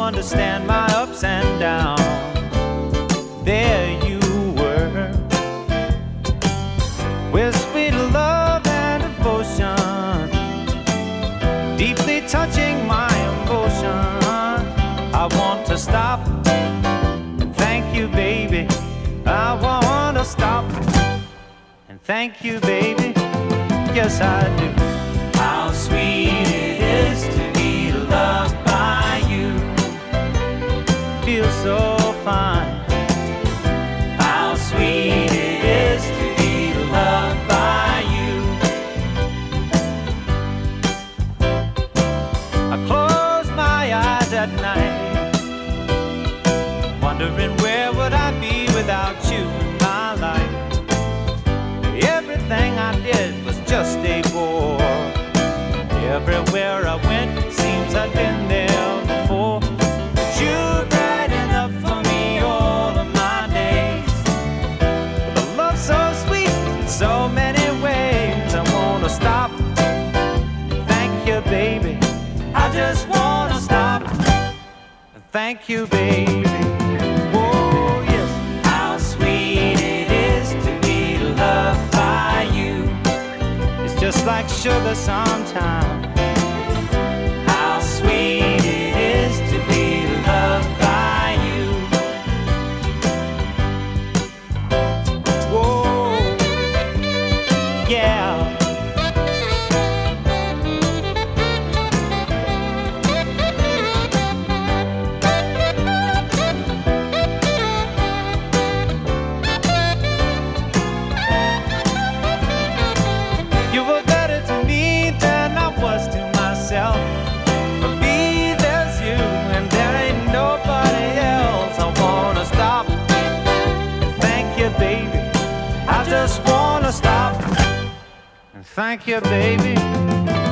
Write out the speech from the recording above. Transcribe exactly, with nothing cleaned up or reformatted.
understand my ups and downs. There you were, with sweet love and devotion, deeply touching my emotion. I want to stop and thank you, baby. I want to stop and thank you, baby. Yes, I do. How sweet it is to be loved by you. Feels so fine. How sweet it is to be loved by you. I close my eyes at night, wondering where would I be without you in my life. Everything I did was just a bore. Everywhere I went, it seems I'd been there before. But you're bright enough for me all of my days. With a love so sweet in so many ways. I wanna stop and thank you, baby. I just wanna stop and thank you, baby. Oh, yes. How sweet it is to be loved by you. It's just like sugar sometimes. How sweet it is to be loved by you. Whoa, yeah. You were better to me than I was to myself. For me, there's you, and there ain't nobody else. I wanna stop and thank you, baby. I just wanna stop and thank you, baby.